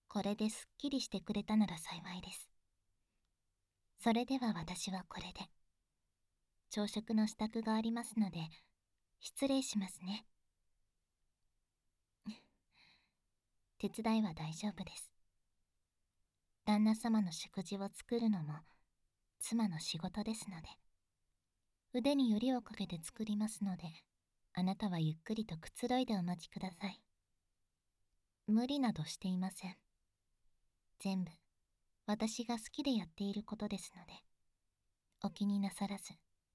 これですっきりしてくれたなら幸いです。それでは私はこれで。朝食の支度がありますので、失礼しますね。手伝いは大丈夫です。旦那様の食事を作るのも妻の仕事ですので。腕によりをかけて作りますので、あなたはゆっくりとくつろいでお待ちください。無理などしていません。全部私が好きでやっていることですので、お気になさらず。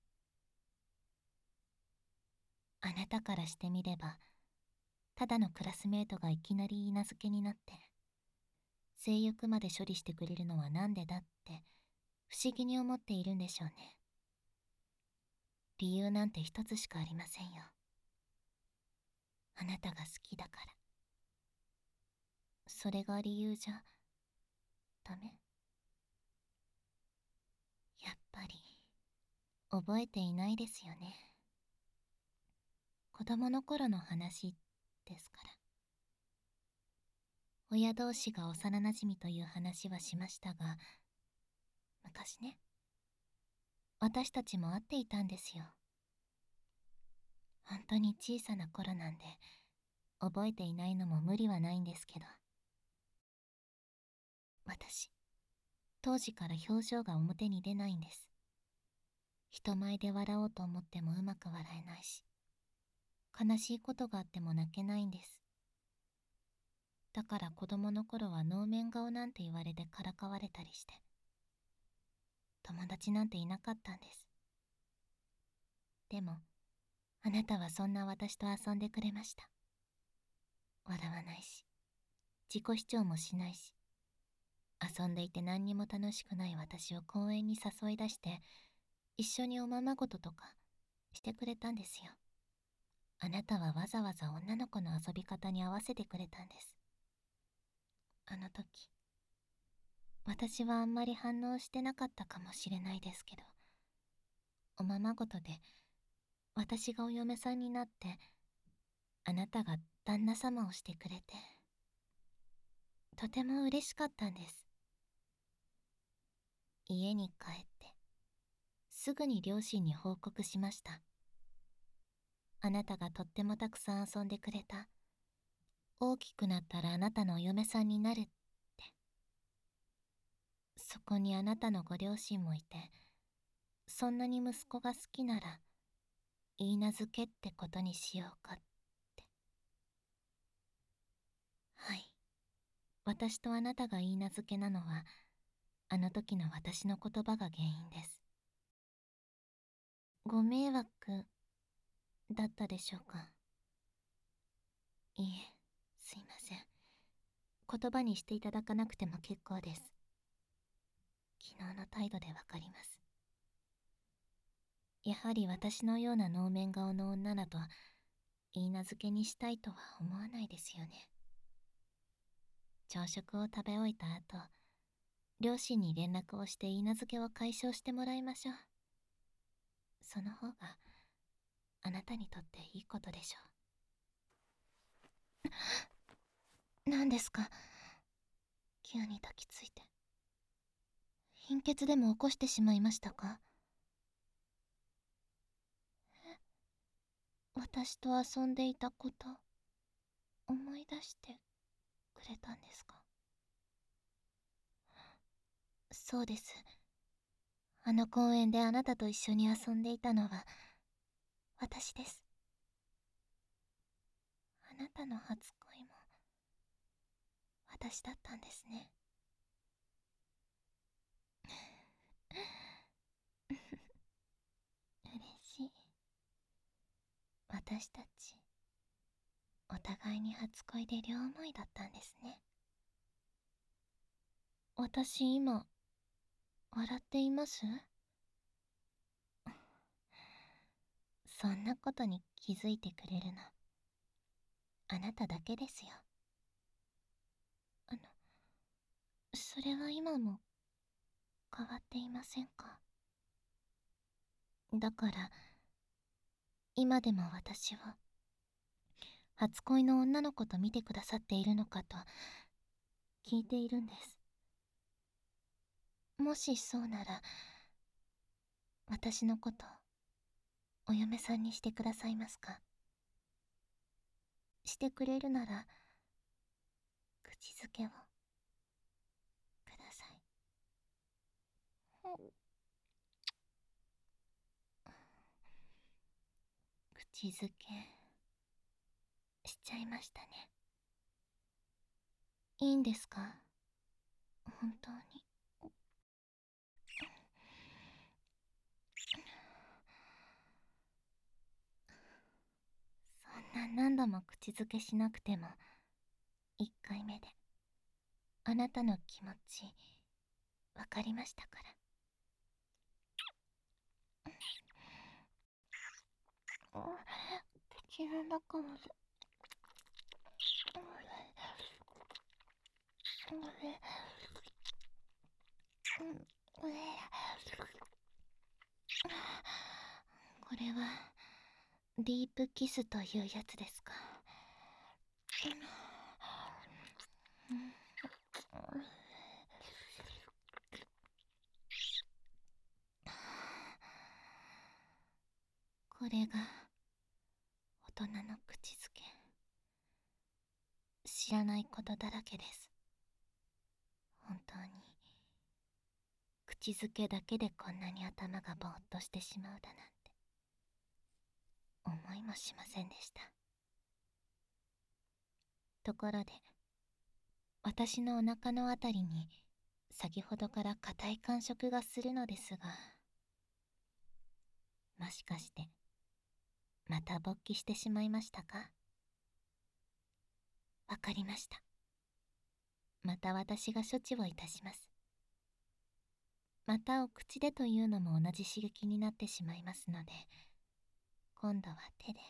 あなたからしてみれば、ただのクラスメートがいきなり許嫁になって、性欲まで処理してくれるのはなんでだって不思議に思っているんでしょうね。理由なんて一つしかありませんよ。あなたが好きだから。それが理由じゃダメ？やっぱり覚えていないですよね。子供の頃の話ですから。親同士が幼なじみという話はしましたが、昔ね、私たちも会っていたんですよ。本当に小さな頃なんで、覚えていないのも無理はないんですけど。私、当時から表情が表に出ないんです。人前で笑おうと思ってもうまく笑えないし、悲しいことがあっても泣けないんです。だから子供の頃は能面顔なんて言われてからかわれたりして、友達なんていなかったんです。でも、あなたはそんな私と遊んでくれました。笑わないし、自己主張もしないし、遊んでいて何にも楽しくない私を公園に誘い出して、一緒におままごととかしてくれたんですよ。あなたはわざわざ女の子の遊び方に合わせてくれたんです。あの時、私はあんまり反応してなかったかもしれないですけど、おままごとで私がお嫁さんになって、あなたが旦那様をしてくれて、とても嬉しかったんです。家に帰って、すぐに両親に報告しました。あなたがとってもたくさん遊んでくれた。大きくなったらあなたのお嫁さんになるって。そこにあなたのご両親もいて、そんなに息子が好きなら、許嫁ってことにしようかって。はい。私とあなたが許嫁なのは、あの時の私の言葉が原因です。ご迷惑だったでしょうか？いいえ、すいません。言葉にしていただかなくても結構です。昨日の態度でわかります。やはり私のような能面顔の女だと、許嫁にしたいとは思わないですよね。朝食を食べ終えた後、両親に連絡をして許嫁を解消してもらいましょう。その方が、あなたにとっていいことでしょう。何ですか？急に抱きついて。貧血でも起こしてしまいましたか？私と遊んでいたこと、思い出してくれたんですか？そうです。あの公園であなたと一緒に遊んでいたのは、私です。あなたの初恋も、私だったんですね。嬉しい。私たち、お互いに初恋で両思いだったんですね。私今、笑っています？そんなことに気づいてくれるの、あなただけですよ。それは今も変わっていませんか？だから、今でも私を、初恋の女の子と見てくださっているのかと聞いているんです。もしそうなら、私のことお嫁さんにしてくださいますか？してくれるなら口づけをください。口づけしちゃいましたね。いいんですか？本当に。そんな何度も口づけしなくても、1回目であなたの気持ちわかりましたから。口の中までこれはディープキスというやつですか？これが大人の口づけ。知らないことだらけです。本当に口づけだけでこんなに頭がぼーっとしてしまうだなんて思いもしませんでした。ところで、私のお腹のあたりに先ほどから硬い感触がするのですが、もしかしてまた勃起してしまいましたか？わかりました。また私が処置をいたします。またお口でというのも同じ刺激になってしまいますので、今度は手で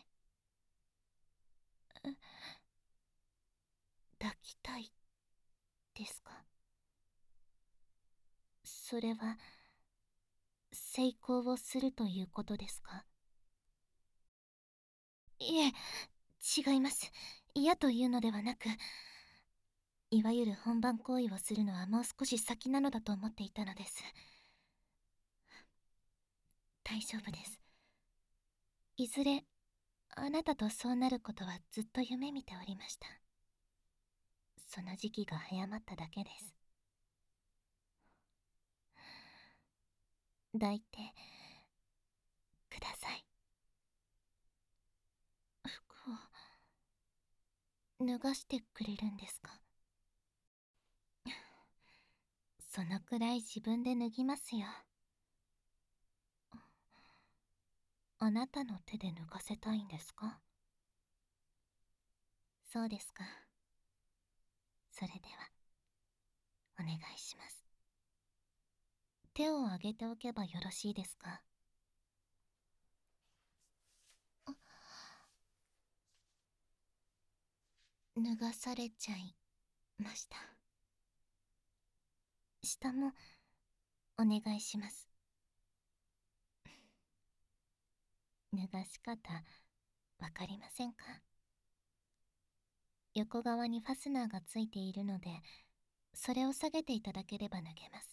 抱きたいですか？それは成功をするということですか？いえ、違います。嫌というのではなく、いわゆる本番行為をするのはもう少し先なのだと思っていたのです。大丈夫です。いずれあなたとそうなることはずっと夢見ておりました。その時期が早まっただけです。抱いてください。服を脱がしてくれるんですか？そのくらい自分で脱ぎますよ。あなたの手で脱がせたいんですか？そうですか。それではお願いします。手を挙げておけばよろしいですか？脱がされちゃいました。下もお願いします。脱がし方わかりませんか？横側にファスナーがついているので、それを下げていただければ脱げます。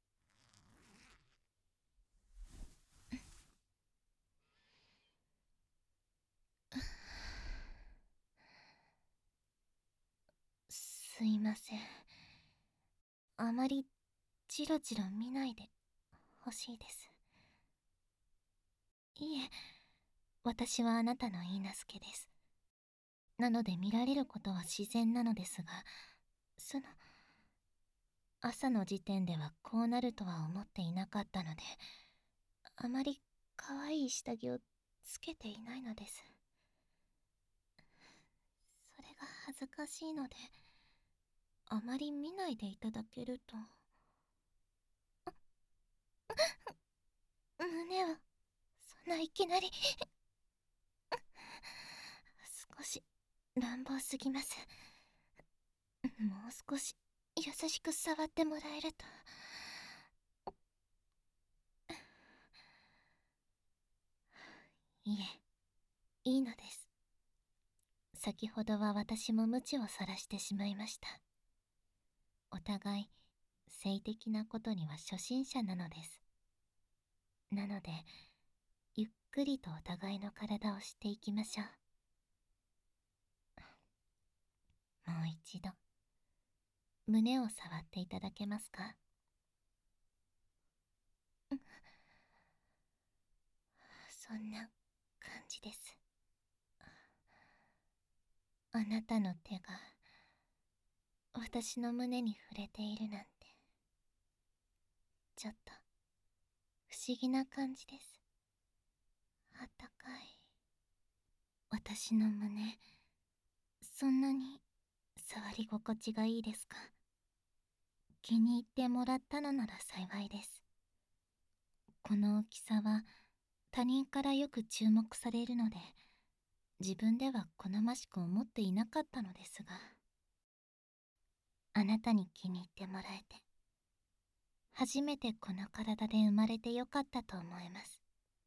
すいません。あまりチロチロ見ないでほしいです。いえ、私はあなたの許嫁です。なので見られることは自然なのですが、朝の時点ではこうなるとは思っていなかったので、あまり可愛い下着をつけていないのです。それが恥ずかしいので、あまり見ないでいただけると。胸をそんないきなり少し乱暴すぎます。もう少し優しく触ってもらえると。いえ、いいのです。先ほどは私も無知をさらしてしまいました。 お互い性的なことには初心者なのです。なので、ゆっくりとお互いの体を知っていきましょう。もう一度、胸を触っていただけますか？そんな感じです。あなたの手が私の胸に触れているなんて、ちょっと不思議な感じです。あったかい。私の胸、そんなに触り心地がいいですか？気に入ってもらったのなら幸いです。この大きさは他人からよく注目されるので、自分では好ましく思っていなかったのですが、あなたに気に入ってもらえて、初めてこの体で生まれてよかったと思います。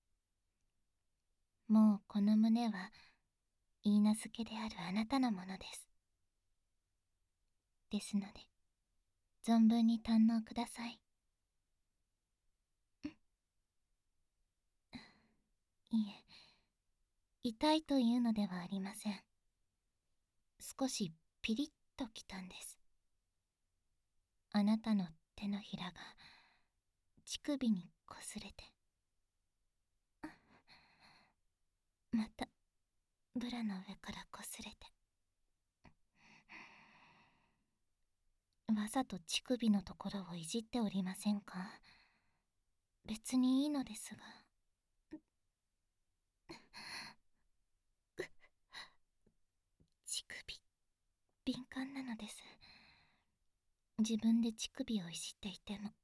もうこの胸は許嫁であるあなたのものです。ですので、存分に堪能ください。いえ、痛いというのではありません。少しピリッときたんです。あなたの手のひらが乳首にこすれて、またブラの上からこすれて、わざと乳首のところをいじっておりませんか？別にいいのですが。乳首、敏感なのです。自分で乳首をいじっていても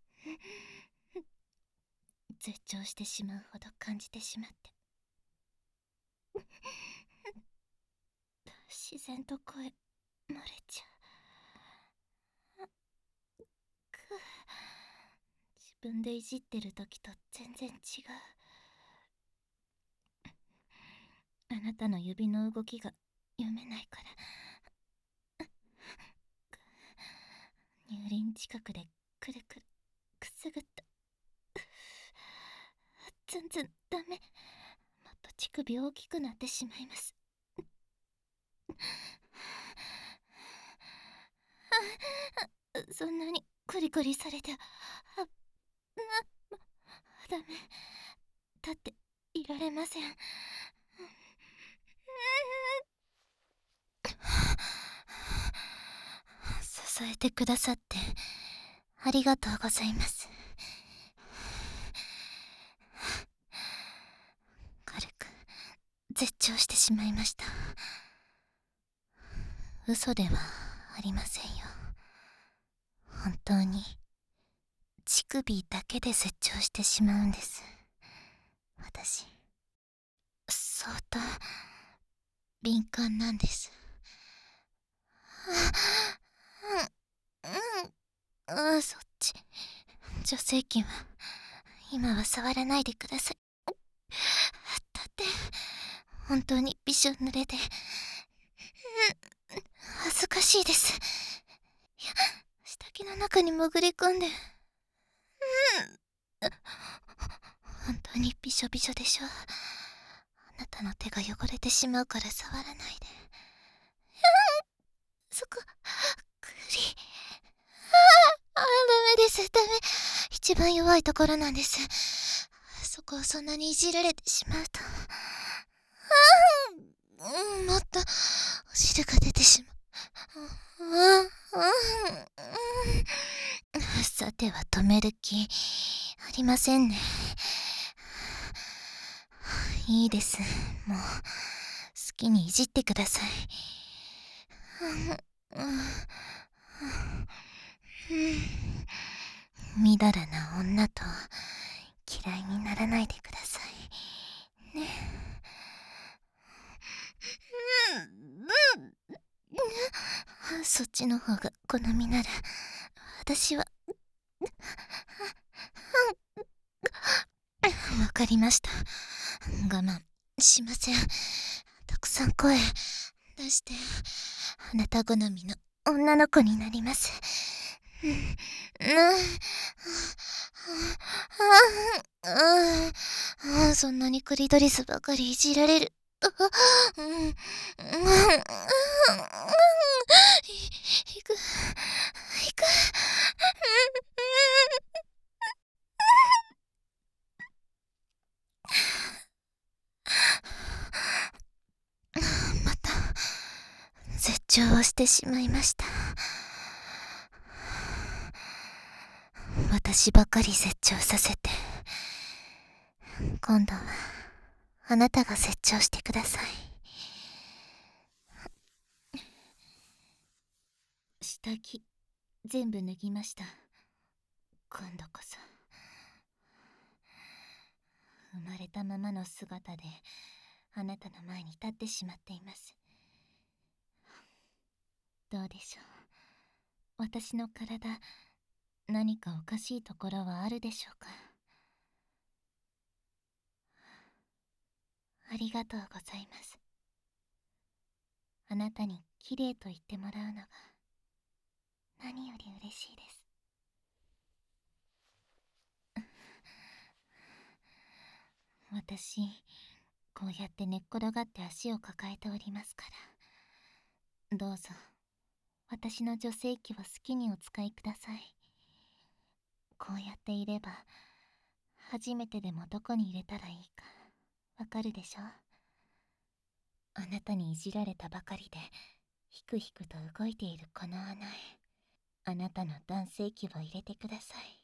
絶頂してしまうほど感じてしまって、自然と声漏れちゃう。自分でいじってる時と全然違う。あなたの指の動きが読めないから、乳輪近くでくるくるくすぐった。全然ダメ。もっと乳首大きくなってしまいます。そんなにコリコリされて、ダメ。立っていられません。支えてくださってありがとうございます。軽く絶頂してしまいました。嘘ではありませんよ。本当に乳首だけで絶頂してしまうんです。私、相当敏感なんです。そっち。女性器は今は触らないでください。だって本当にびしょ濡れで、恥ずかしいです。いや、下着の中に潜り込んで、本当にびしょびしょでしょ。あなたの手が汚れてしまうから触らないで。そこ、クリ。ダメです、ダメ。一番弱いところなんです。そこをそんなにいじられてしまうと。もっと、お汁が出てしまう。さては止める気、ありませんね。いいです。もう、好きにいじってください。みだらな女と嫌いにならないでくださいね。そっちの方が好みなら私はわかりました。我慢しません。たくさん声出してあなた好みの女の子になります。 そんなにクリトリスばかりいじられる。いく。また絶頂をしてしまいました。私ばかり絶頂させて、今度はあなたが絶頂してください。下着全部脱ぎました。今度こそ生まれたままの姿であなたの前に立ってしまっています。どうでしょう、私の体、何かおかしいところはあるでしょうか。ありがとうございます。あなたに綺麗と言ってもらうのが何より嬉しいです。私、こうやって寝っ転がって足を抱えておりますから、どうぞ私の女性器を好きにお使いください。こうやっていれば初めてでもどこに入れたらいいかわかるでしょ。あなたにいじられたばかりでひくひくと動いているこの穴へ、あなたの男性器を入れてください。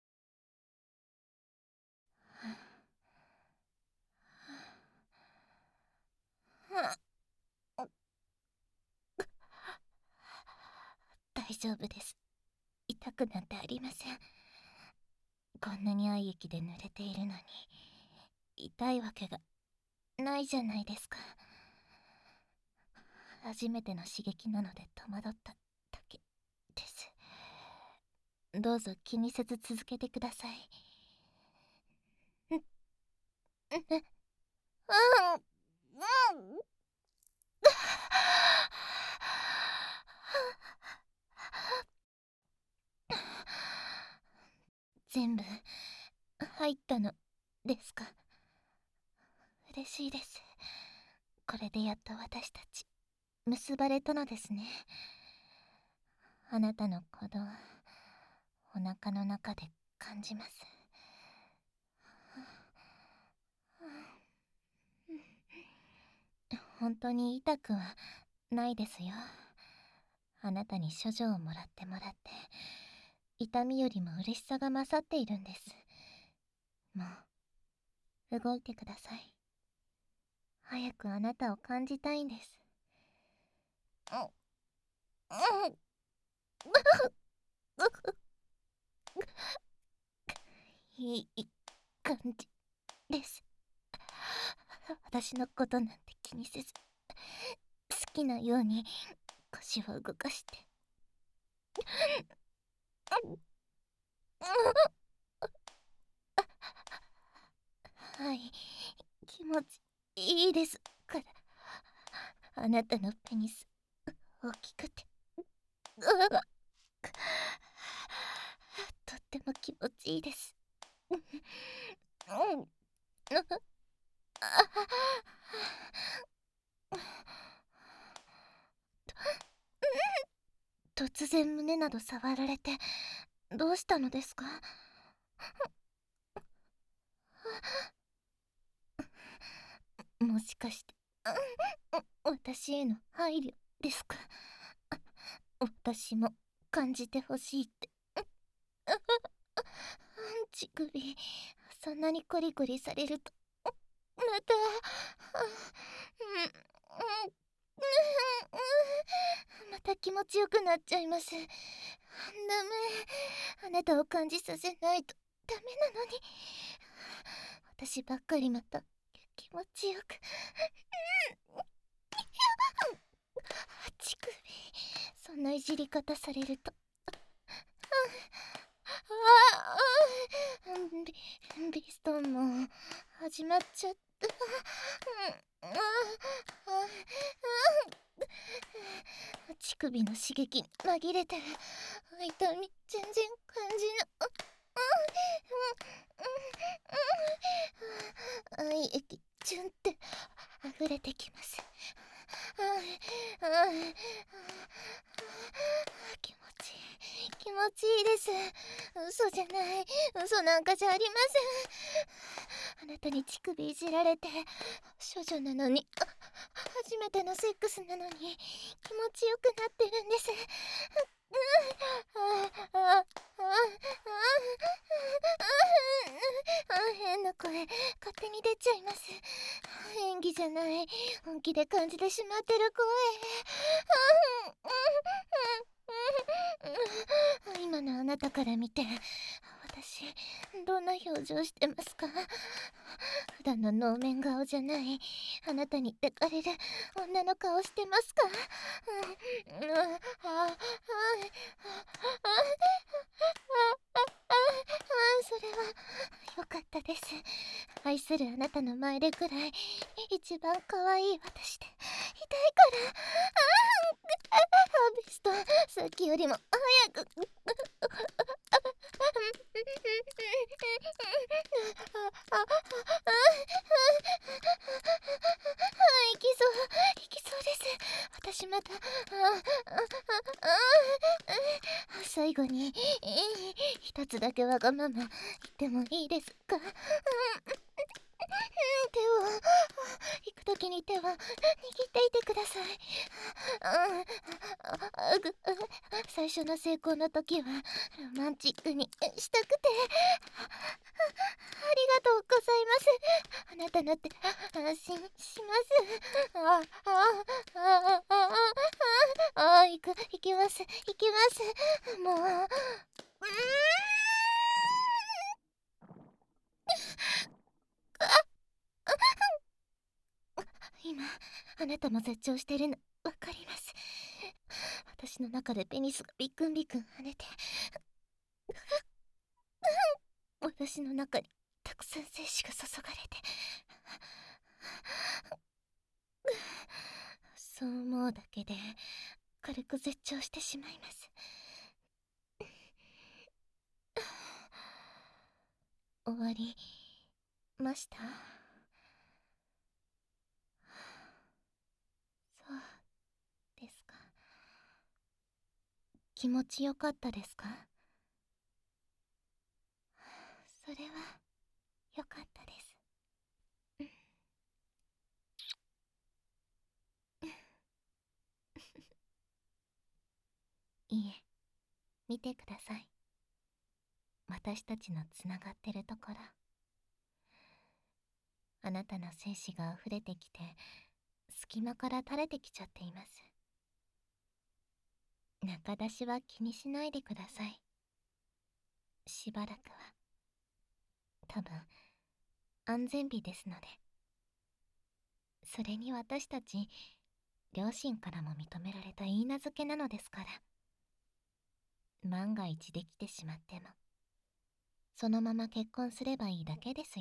大丈夫です。痛くなんてありません。こんなに愛液で濡れているのに痛いわけがないじゃないですか。初めての刺激なので戸惑っただけです。どうぞ気にせず続けてください。全部入ったのですか。嬉しいです。これでやっと私たち結ばれたのですね。あなたの鼓動、お腹の中で感じます。本当に痛くはないですよ。あなたに処女をもらって痛みよりも嬉しさが勝っているんです。もう動いてください。早くあなたを感じたいんです。いい感じです。私のことなんて気にせず好きなように腰を動かして。はい、気持ちいいですから。あなたのペニス大きくてとっても気持ちいいです。突然胸など触られてどうしたのですか。もしかして私への配慮ですか。私も感じてほしいって乳首そんなにコリコリされるとまたまた気持ちよくなっちゃいます。ダメ、あなたを感じさせないとダメなのに。私ばっかりまた気持ちよく乳首そんないじり方されるとビストンも始まっちゃった。 乳首の刺激に紛れてる。痛み全然感じな。愛液チュンって溢れてきます。気持ちいい、気持ちいいです。嘘じゃない、嘘なんかじゃありません。あなたに乳首いじられて、処女なのに、初めてのセックスなのに気持ちよくなってるんです。変な声勝手に出ちゃいます。演技じゃない、本気で感じてしまってる声。今のあなたから見て私どんな表情してますか？普段の能面顔じゃないあなたに抱かれる女の顔してますか？それはよかったです。愛するあなたの前でくらい一番可愛い私で痛いからベスト、さっきよりも早くいきそうです。私また最後に一つだけわがまま言ってもいいですか？手を行くときに手は握っていてください。最初の成功の時はロマンチックにしたくてありがとうございます。あなたのって安心します。行きます。もう今あなたも絶頂してるのわかります。私の中でペニスがビクンビクン跳ねて私の中にたくさん精子が注がれてそう思うだけで軽く絶頂してしまいます。終わりました？そうですか。気持ちよかったですか？それはよかったです。いいえ、見てください。私たちのつながってるところ。あなたの精子が溢れてきて隙間から垂れてきちゃっています。中出しは気にしないでください。しばらくは多分安全日ですので。それに私たち両親からも認められた許嫁なのですから。万が一できてしまってもそのまま結婚すればいいだけですよ。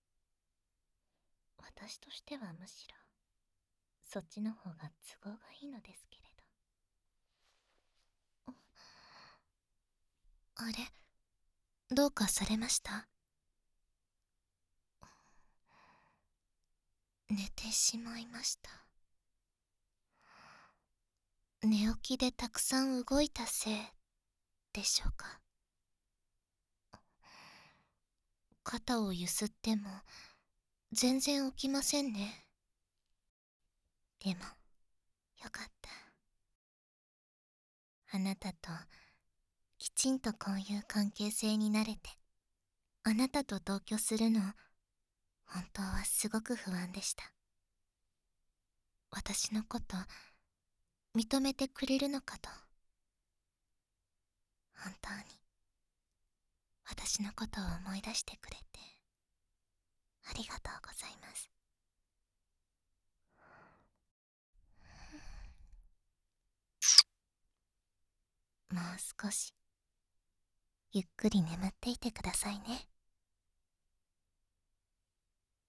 私としてはむしろそっちの方が都合がいいのですけれど。あれ、どうかされました？寝てしまいました。寝起きでたくさん動いたせいでしょうか。肩をゆすっても全然起きませんね。でもよかった。あなたときちんとこういう関係性になれて、あなたと同居するの本当はすごく不安でした。私のこと認めてくれるのかと。本当に私のことを思い出してくれてありがとうございます。もう少しゆっくり眠っていてくださいね。